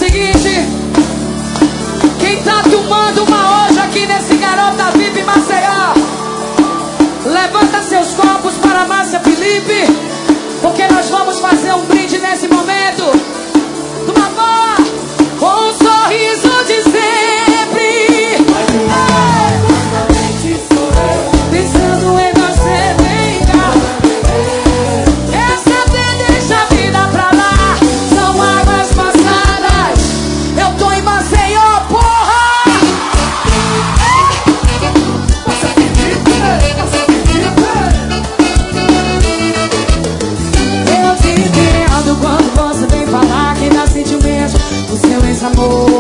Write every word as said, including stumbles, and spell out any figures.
seguinte: quem tá tomando uma hoje aqui nesse Garota V I P Maceió, levanta seus copos para a Márcia Felipe, porque nós vamos fazer um brinde nesse momento. Toma boa, com um sorriso de sempre. Pensando em você, vem cá. Quer saber, deixa a vida pra lá. São águas passadas. Eu tô em Maceió, porra. Eu te entendo quando você vem falar que dá sentimento do seu ex-amor.